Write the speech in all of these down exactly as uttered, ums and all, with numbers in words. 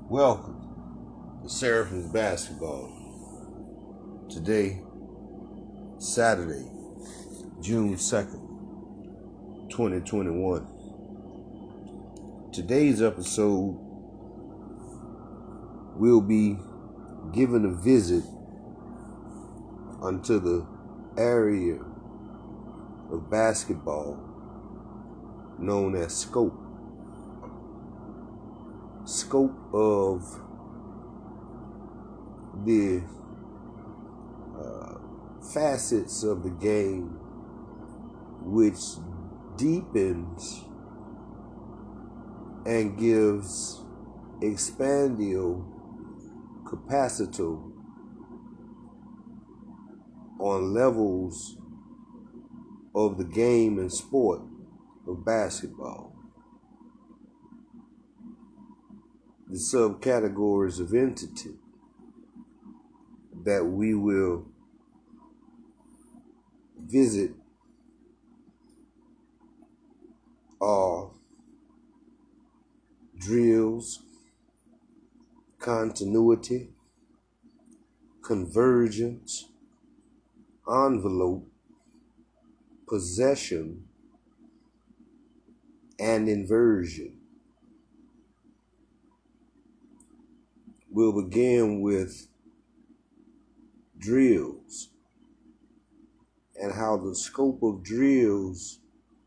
Welcome to Seraphim's Basketball. Today, Saturday, June second, twenty twenty-one. Today's episode, we'll be giving a visit onto the area of basketball known as scope. Scope of the uh, facets of the game which deepens and gives expandio capacito on levels of the game and sport of basketball. The subcategories of entity that we will visit are drills, continuity, convergence, envelope, possession, and inversion. We'll begin with drills and how the scope of drills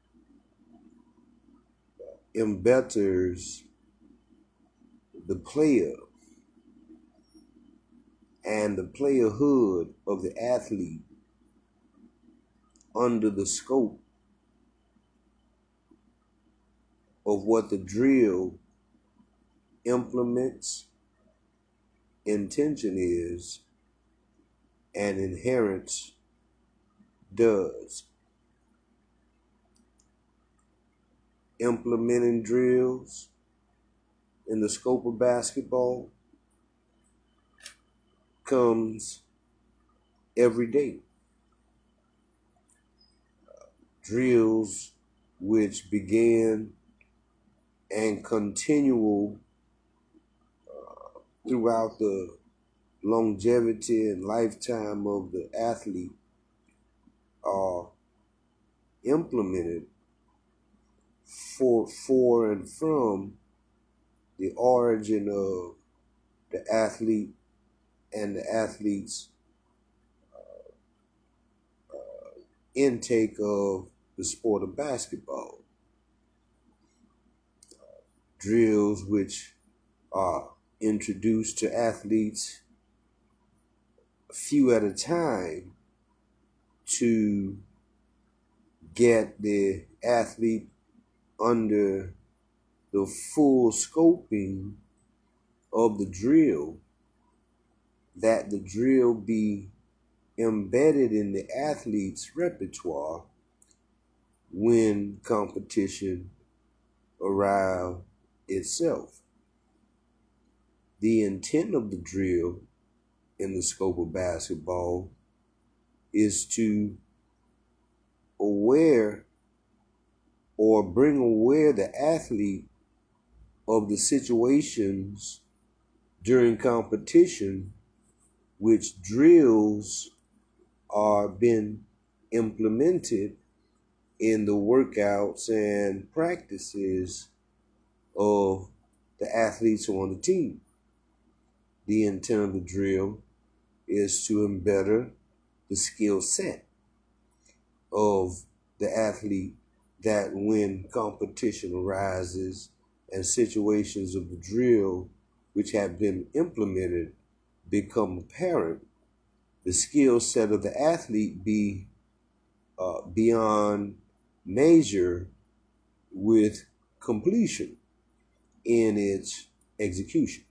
embetters the player and the playerhood of the athlete under the scope of what the drill implements, intention is, and inherence does. Implementing drills in the scope of basketball comes every day. Uh, drills which begin and continual throughout the longevity and lifetime of the athlete are implemented for, for and from the origin of the athlete and the athlete's uh, uh, intake of the sport of basketball. Uh, drills which are introduced to athletes a few at a time to get the athlete under the full scoping of the drill, that the drill be embedded in the athlete's repertoire when competition arouse itself. The intent of the drill in the scope of basketball is to aware or bring aware the athlete of the situations during competition which drills are being implemented in the workouts and practices of the athletes on the team. The intent of the drill is to embetter the skill set of the athlete, that when competition arises and situations of the drill which have been implemented become apparent, the skill set of the athlete be uh, beyond measure with completion in its execution.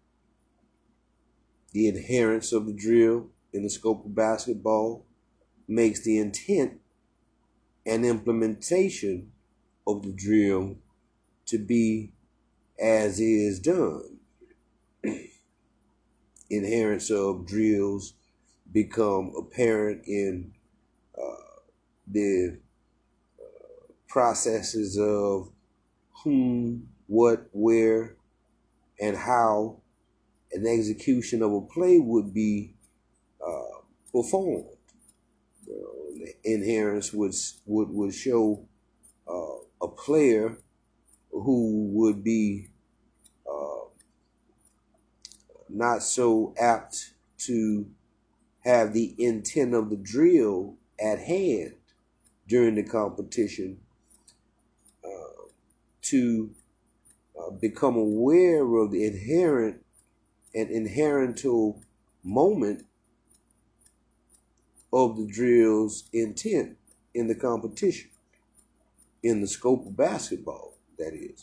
The inherence of the drill in the scope of basketball makes the intent and implementation of the drill to be as is done. Inherence of drills become apparent in uh, the uh, processes of whom, what, where, and how an execution of a play would be uh, performed. You know, the inherence would would would show uh, a player who would be uh, not so apt to have the intent of the drill at hand during the competition uh, to uh, become aware of the inherent and inherental moment of the drill's intent in the competition, in the scope of basketball, that is,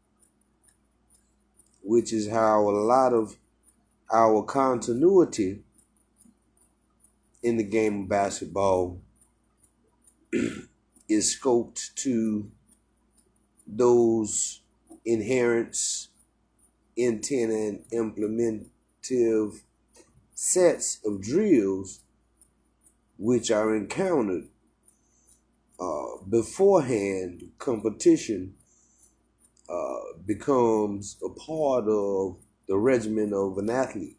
which is how a lot of our continuity in the game of basketball is scoped to those inherent intent and implementative sets of drills which are encountered uh, beforehand. Competition uh, becomes a part of the regimen of an athlete.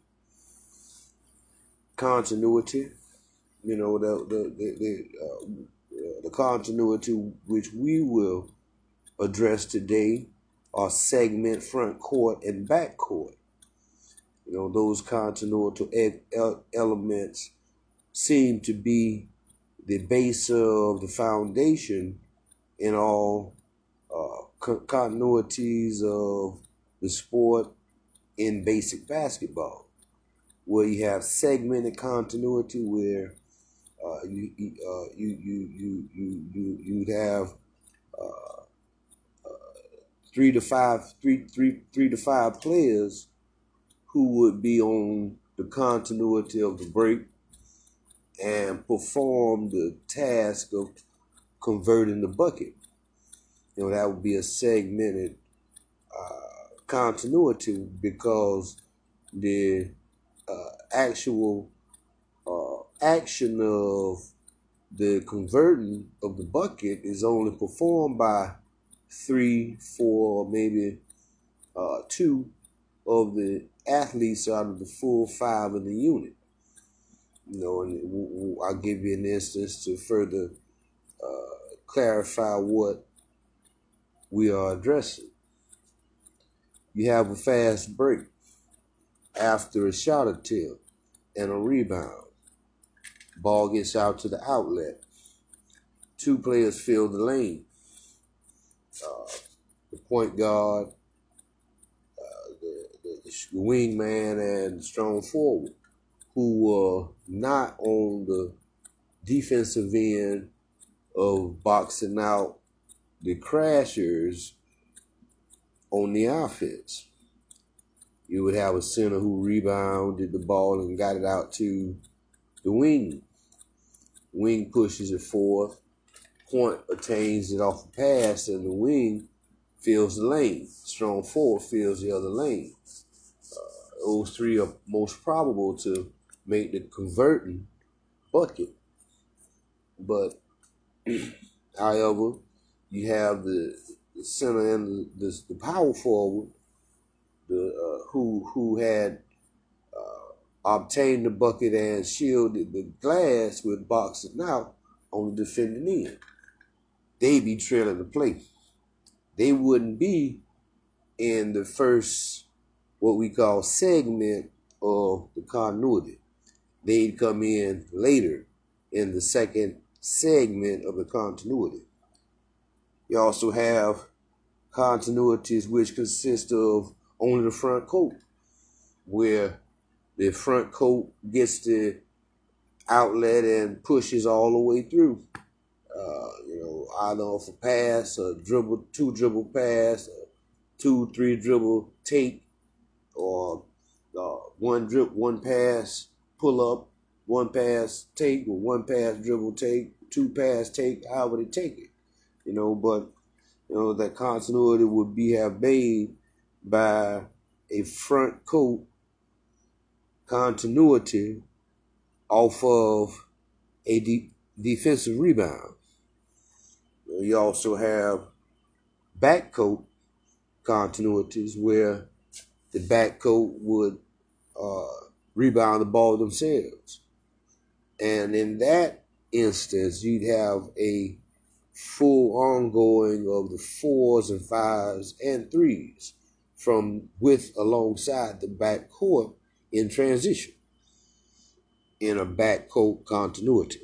Continuity, you know, the the the, the, uh, the continuity which we will address today are segment, front court, and back court. You know, those continuity elements seem to be the base of the foundation in all uh, continuities of the sport in basic basketball, where you have segmented continuity, where uh, you, uh, you you you you you you'd have uh, three to five three three three to five players who would be on the continuity of the break and perform the task of converting the bucket. You know, that would be a segmented uh, continuity, because the uh, actual uh, action of the converting of the bucket is only performed by three, four, maybe uh, two of the athletes out of the full five in the unit. You know, and I'll give you an instance to further uh, clarify what we are addressing. You have a fast break after a shot attempt and a rebound. Ball gets out to the outlet. Two players fill the lane. Uh, the point guard, uh, the, the, the wingman, and the strong forward, who were not on the defensive end of boxing out the crashers on the offense. You would have a center who rebounded the ball and got it out to the wing. Wing pushes it forth. Point attains it off a pass, and the wing fills the lane. Strong forward fills the other lane. Uh, those three are most probable to make the converting bucket. But, however, you have the, the center and the, the, the power forward, the uh, who who had uh, obtained the bucket and shielded the glass with boxing out on the defending end. They be trailing the play. They wouldn't be in the first, what we call, segment of the continuity. They'd come in later in the second segment of the continuity. You also have continuities which consist of only the front court, where the front court gets the outlet and pushes all the way through. Uh, you know, either off a pass, a dribble, two dribble pass, a two, three dribble take, or uh, one drip, one pass, pull up, one pass take, or one pass dribble take, two pass take, however they take it. You know, but you know that continuity would be have made by a front court continuity off of a de- defensive rebound. You also have backcourt continuities where the backcourt would uh, rebound the ball themselves. And in that instance, you'd have a full ongoing of the fours and fives and threes from with alongside the backcourt in transition in a backcourt continuity.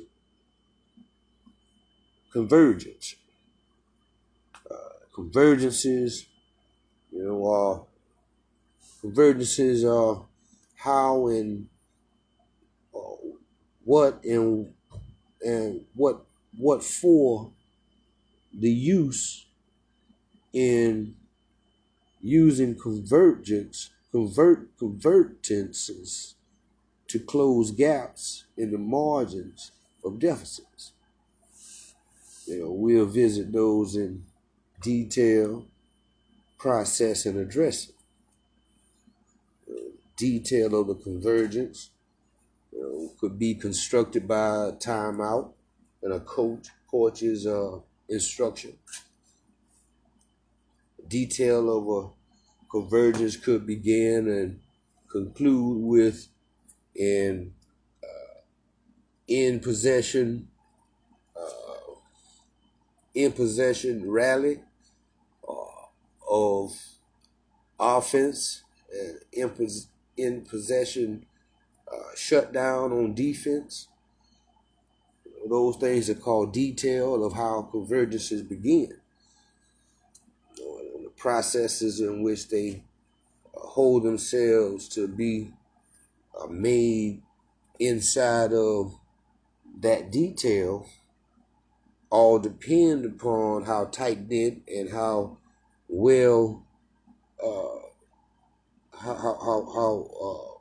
Convergence. Uh, convergences, you know, uh, convergences are how and uh, what and and what what for the use in using convergence convert convergences to close gaps in the margins of deficits. You know, we'll visit those in detail, process, and address it. Uh, detail of the convergence, you know, could be constructed by a timeout and a coach coach's uh, instruction. Detail of a convergence could begin and conclude with an uh, in possession uh, in possession rally uh, of offense and in, pos- in possession uh, shutdown on defense. Those things are called detail of how convergences begin. You know, and the processes in which they uh, hold themselves to be uh, made inside of that detail all depend upon how tight knit and how well uh, how how how how,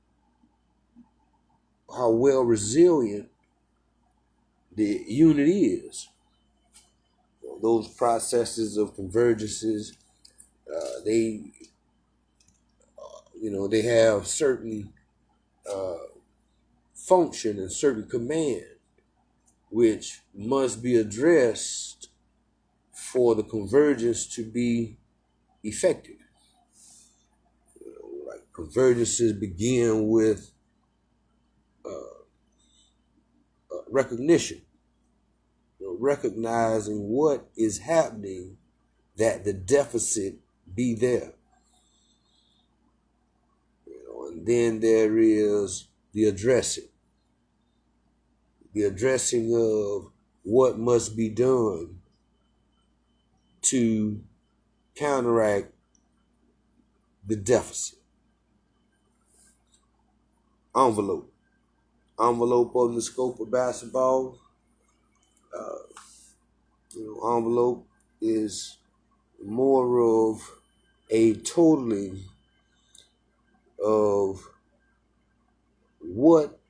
uh, how well resilient the unit is. Those processes of convergences, uh, they uh, you know they have certain uh, function and certain command which must be addressed for the convergence to be effective. You know, like convergences begin with uh, uh, recognition, you know, recognizing what is happening, that the deficit be there. You know, and then there is the addressing, the addressing of what must be done to counteract the deficit. Envelope. Envelope of the scope of basketball. Uh, you know, envelope is more of a totaling of what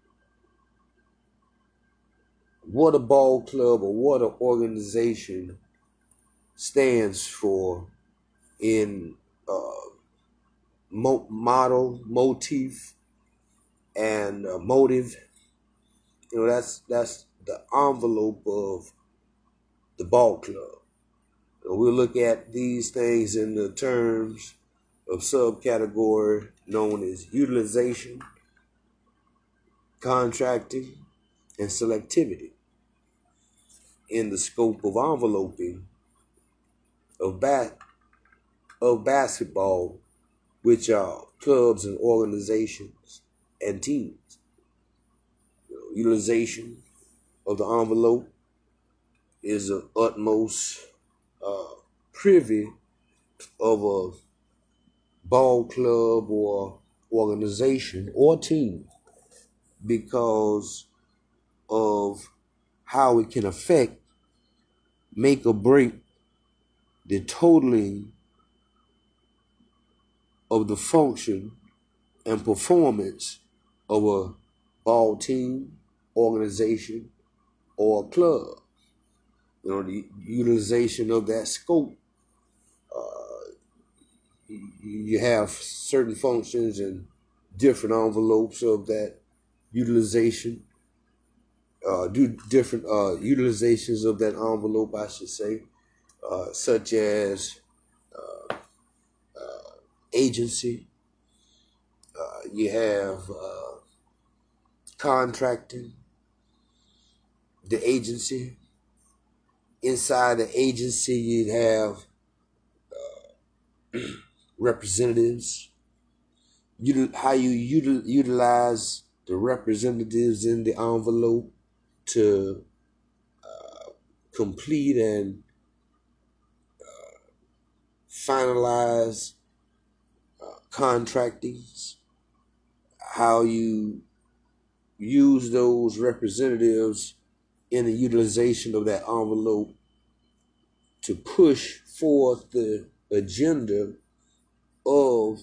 what a ball club or what an organization stands for in uh, mo- model, motif, and uh, motive. You know, that's that's the envelope of the ball club. You know, we'll look at these things in the terms of subcategory known as utilization, contracting, and selectivity in the scope of enveloping of bat of basketball, which are clubs and organizations and teams. You know, utilization of the envelope is the utmost uh, privy of a ball club or organization or team because of how it can affect, make or break the totaling of the function and performance of a ball team, organization, or club. You know, the utilization of that scope. Uh, you have certain functions and different envelopes of that utilization. Uh, do different uh, utilizations of that envelope, I should say, uh, such as uh, uh, agency. Uh, you have uh, contracting, the agency. Inside the agency, you'd have uh, representatives. You, how you util, utilize the representatives in the envelope to uh, complete and uh, finalize uh, contractings. How you use those representatives in the utilization of that envelope to push forth the agenda of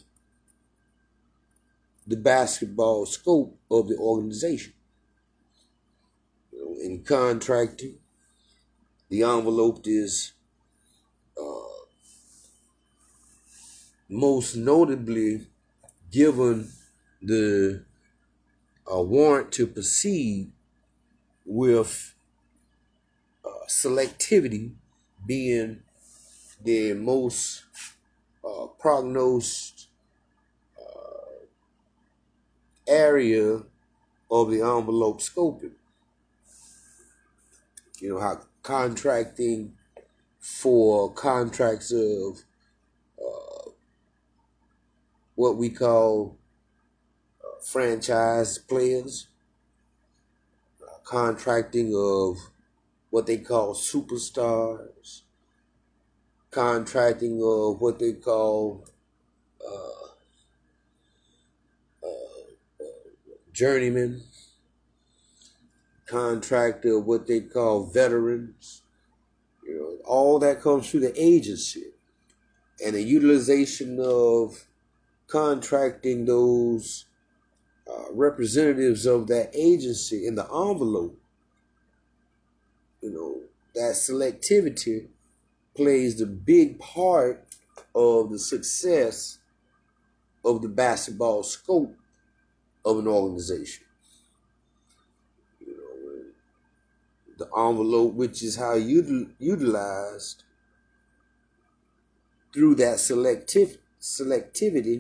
the basketball scope of the organization. You know, in contracting, the envelope is uh, most notably given the uh, warrant to proceed with uh, selectivity being the most uh, prognosed uh, area of the envelope scoping. You know, how contracting for contracts of uh, what we call uh, franchise players, uh, contracting of what they call superstars, contracting of what they call uh, uh, journeymen, contract of what they call veterans. You know, all that comes through the agency, and the utilization of contracting those uh, representatives of that agency in the envelope. You know, that selectivity plays the big part of the success of the basketball scope of an organization. You know, the envelope, which is how you utilized through that selective selectivity,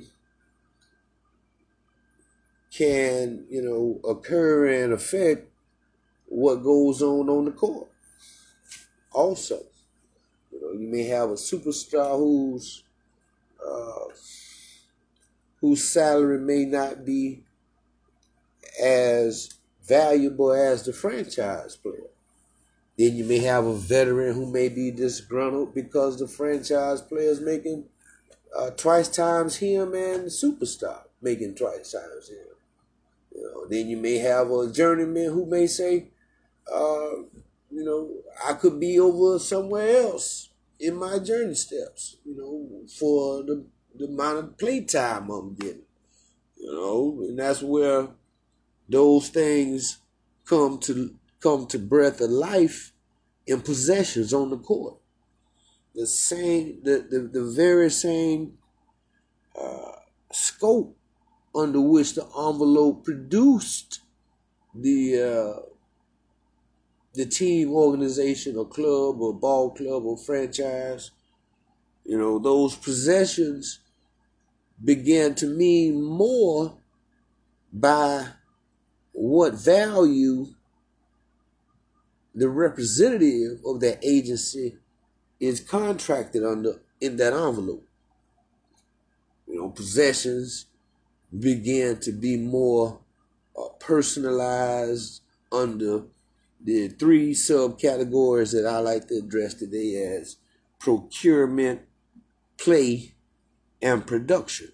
can, you know, occur and affect what goes on on the court. Also, you know, you may have a superstar whose uh, whose salary may not be as valuable as the franchise player. Then you may have a veteran who may be disgruntled because the franchise player is making uh, twice times him, and the superstar making twice times him. You know, then you may have a journeyman who may say, uh, you know, I could be over somewhere else in my journey steps, you know, for the, the amount of play time I'm getting. You know, and that's where those things come to come to breath of life in possessions on the court. The same, the the, the very same uh, scope under which the envelope produced the uh, the team, organization, or club, or ball club, or franchise. You know, those possessions began to mean more by what value the representative of that agency is contracted under in that envelope. You know, possessions began to be more uh, personalized under the three subcategories that I like to address today as procurement, play, and production.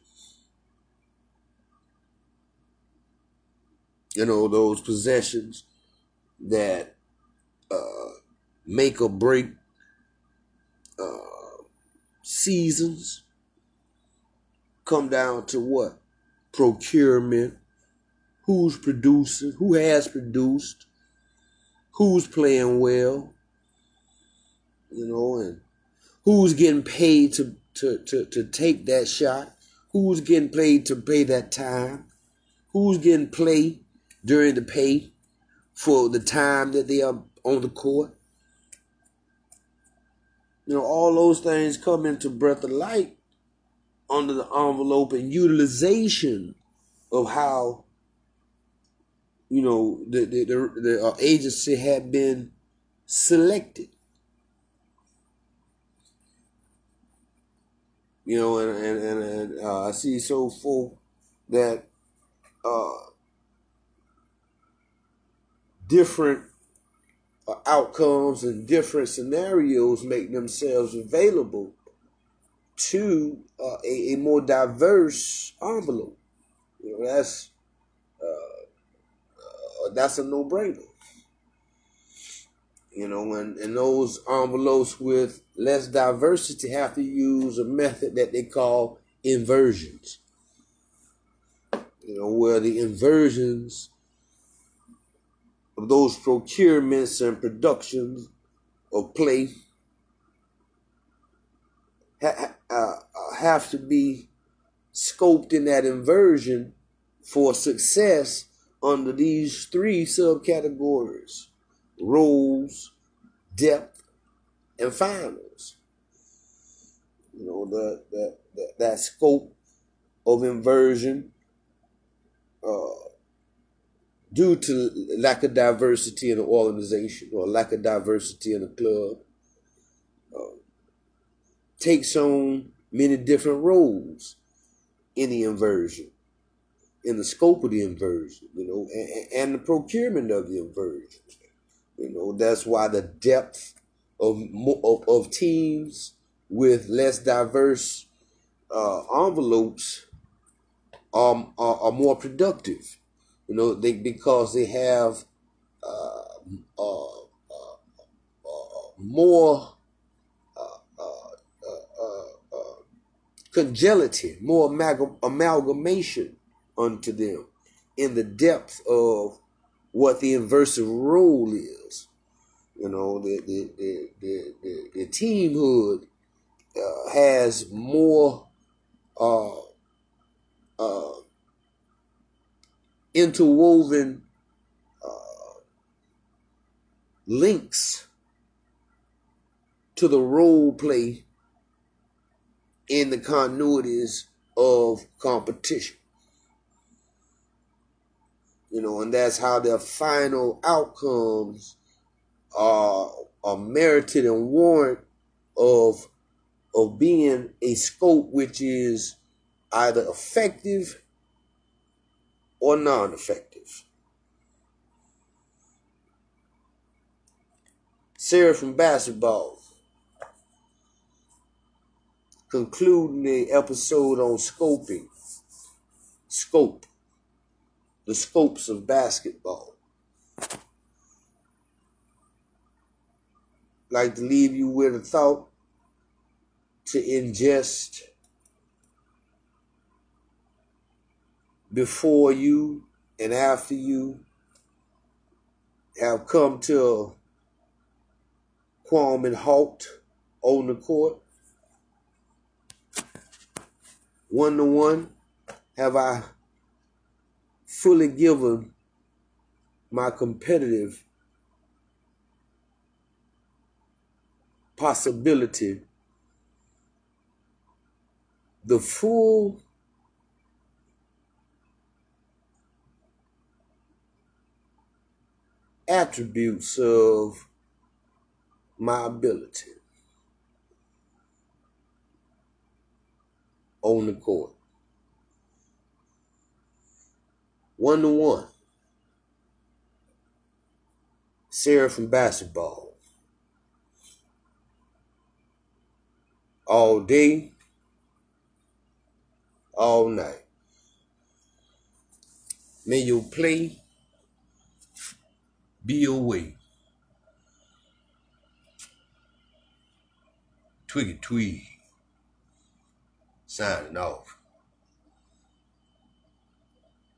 You know, those possessions that uh, make or break uh, seasons come down to what? Procurement. Who's producing? Who has produced? Who's playing well? You know, and who's getting paid to, to, to, to take that shot? Who's getting paid to play that time? Who's getting paid during the pay for the time that they are on the court? You know, all those things come into breath of light under the envelope and utilization of how, you know, the the, the, the uh, agency had been selected. You know, and and, and, and uh, I see so full that uh, different uh, outcomes and different scenarios make themselves available to uh, a, a more diverse envelope. You know, that's uh, uh, that's a no-brainer. You know, and, and those envelopes with less diversity have to use a method that they call inversions. You know, where the inversions of those procurements and productions of play ha- uh, have to be scoped in that inversion for success under these three subcategories: roles, depth, and finals. You know, the, the, the that scope of inversion, uh, due to lack of diversity in the organization or lack of diversity in the club, uh, takes on many different roles in the inversion, in the scope of the inversion, you know, and, and the procurement of the inversion. You know, that's why the depth of of, of teams with less diverse uh, envelopes are, are, are more productive. You know, they because they have uh, uh, uh, uh, more uh, uh, uh, uh, congeality, more amalgam- amalgamation unto them in the depth of what the inversive role is. You know, the the the the, the, the teamhood uh, has more uh, uh, interwoven uh, links to the role play in the continuities of competition. You know, and that's how their final outcomes are, are merited and warrant of of being a scope which is either effective or non-effective. Sarah from basketball, concluding the episode on scoping, scope, the scopes of basketball. I'd like to leave you with a thought to ingest before you and after you have come to a qualm and halt on the court. One to one, have I fully given my competitive possibility the full attributes of my ability on the court? One to one, Sarah from basketball. All day, all night. May your play be your way. Twiggy Twig, signing off.